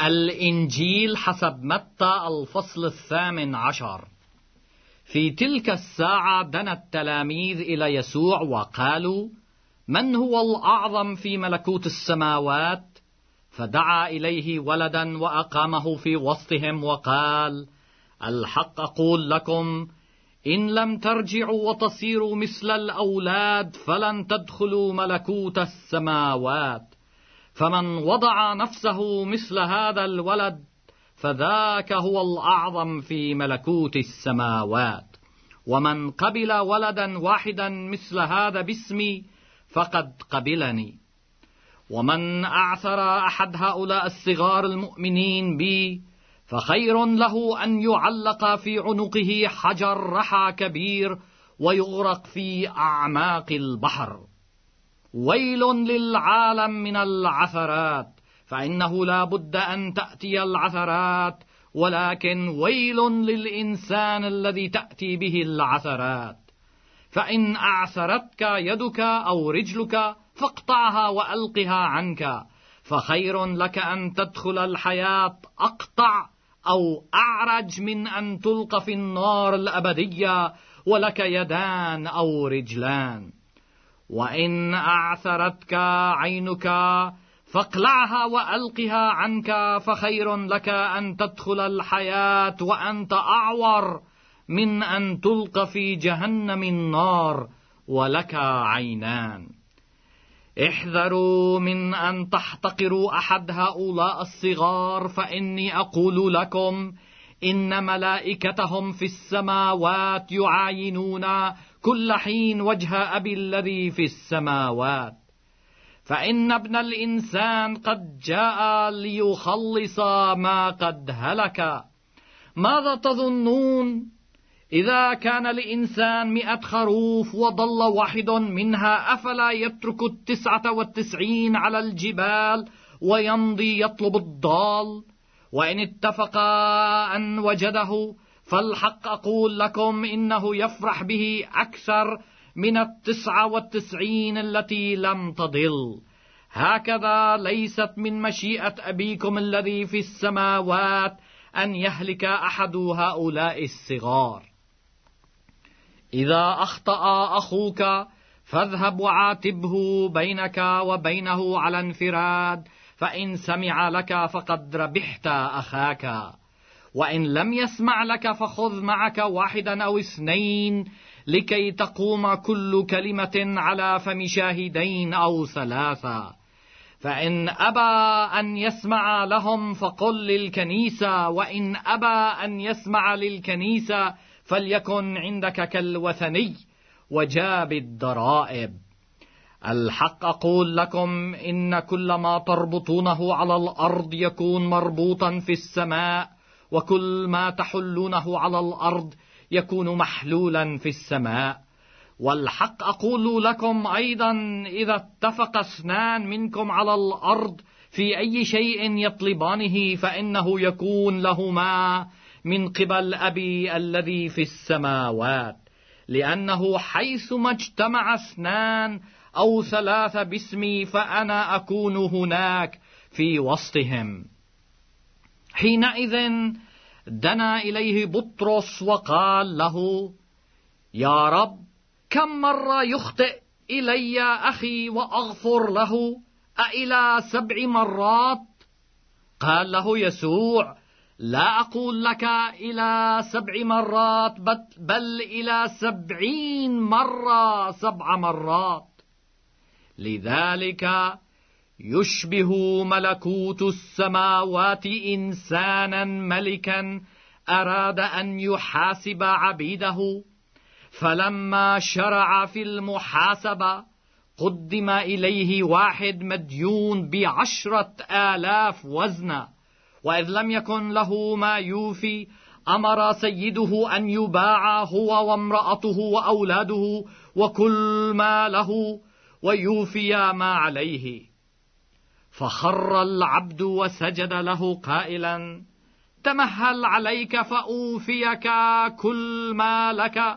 الإنجيل حسب متى الفصل 18. في تلك الساعة دنا التلاميذ إلى يسوع وقالوا: من هو الأعظم في ملكوت السماوات؟ فدعا إليه ولدا وأقامه في وسطهم وقال: الحق أقول لكم، إن لم ترجعوا وتصيروا مثل الأولاد فلن تدخلوا ملكوت السماوات. فمن وضع نفسه مثل هذا الولد فذاك هو الأعظم في ملكوت السماوات. ومن قبل ولدا واحدا مثل هذا باسمي فقد قبلني. ومن أعثر أحد هؤلاء الصغار المؤمنين بي فخير له أن يعلق في عنقه حجر رحى كبير ويغرق في أعماق البحر. ويل للعالم من العثرات، فإنه لا بد أن تأتي العثرات، ولكن ويل للإنسان الذي تأتي به العثرات. فإن أعثرتك يدك أو رجلك فاقطعها وألقها عنك، فخير لك أن تدخل الحياة أقطع أو أعرج من أن تلقى في النار الأبدية ولك يدان أو رجلان. وإن أعثرتك عينك فاقلعها وألقها عنك، فخير لك أن تدخل الحياة وأنت أعور من أن تلقى في جهنم النار ولك عينان. احذروا من أن تحتقروا أحد هؤلاء الصغار، فإني أقول لكم إن ملائكتهم في السماوات يعاينون كل حين وجه أبي الذي في السماوات. فإن ابن الإنسان قد جاء ليخلص ما قد هلك. ماذا تظنون؟ إذا كان لإنسان 100 خروف وضل واحد منها، أفلا يترك 99 على الجبال ويمضي يطلب الضال؟ وإن اتفق أن وجده، فالحق أقول لكم إنه يفرح به أكثر من 99 التي لم تضل. هكذا ليست من مشيئة أبيكم الذي في السماوات أن يهلك أحد هؤلاء الصغار. إذا أخطأ أخوك فاذهب وعاتبه بينك وبينه على انفراد، فإن سمع لك فقد ربحت أخاك. وإن لم يسمع لك فخذ معك 1 أو 2، لكي تقوم كل كلمة على فم شاهدين أو 3. فإن أبى أن يسمع لهم فقل للكنيسة، وإن أبى أن يسمع للكنيسة فليكن عندك كالوثني وجاب الضرائب. الحق أقول لكم إن كل ما تربطونه على الأرض يكون مربوطا في السماء، وكل ما تحلونه على الأرض يكون محلولا في السماء. والحق أقول لكم أيضا، إذا اتفق 2 منكم على الأرض في أي شيء يطلبانه فإنه يكون لهما من قبل أبي الذي في السماوات. لأنه حيثما اجتمع 2 أو 3 باسمي فأنا أكون هناك في وسطهم. حينئذ دنا إليه بطرس وقال له: يا رب، كم مرة يخطئ إلي أخي وأغفر له؟ أإلى 7 مرات؟ قال له يسوع: لا أقول لك إلى 7 مرات، بل إلى 70 مرة 7 مرات. لذلك يشبه ملكوت السماوات إنسانا ملكا أراد أن يحاسب عبيده، فلما شرع في المحاسبة قدم إليه 1 مديون ب10,000 وزنة، وإذ لم يكن له ما يوفي أمر سيده أن يباع هو وامرأته وأولاده وكل ما له ويوفي ما عليه. فخر العبد وسجد له قائلا: تمهل عليك فأوفيك كل ما لك.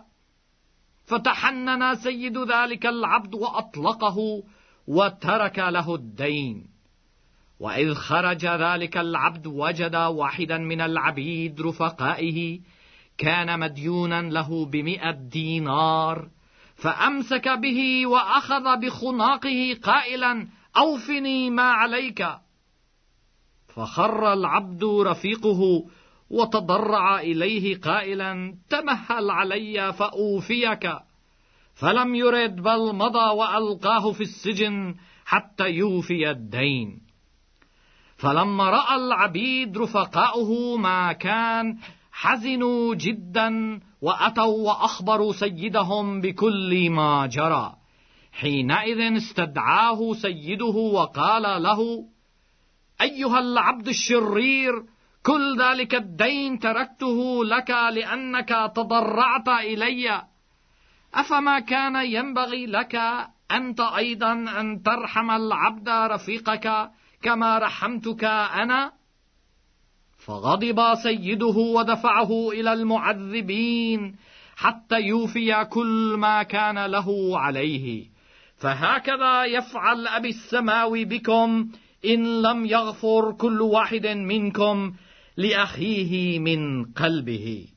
فتحنن سيد ذلك العبد وأطلقه وترك له الدين. وإذ خرج ذلك العبد وجد واحدا من العبيد رفقائه كان مديونا له ب100 دينار، فأمسك به وأخذ بخناقه قائلا: أوفني ما عليك. فخر العبد رفيقه وتضرع إليه قائلا: تمهل علي فأوفيك. فلم يرد، بل مضى وألقاه في السجن حتى يوفي الدين. فلما رأى العبيد رفقاؤه ما كان حزنوا جدا، وأتوا وأخبروا سيدهم بكل ما جرى. حينئذ استدعاه سيده وقال له: أيها العبد الشرير، كل ذلك الدين تركته لك لأنك تضرعت إلي، أفما كان ينبغي لك أنت أيضا أن ترحم العبد رفيقك كما رحمتك أنا؟ فغضب سيده ودفعه إلى المعذبين حتى يوفي كل ما كان له عليه. فهكذا يفعل أبي السماوي بكم إن لم يغفر كل واحد منكم لأخيه من قلبه.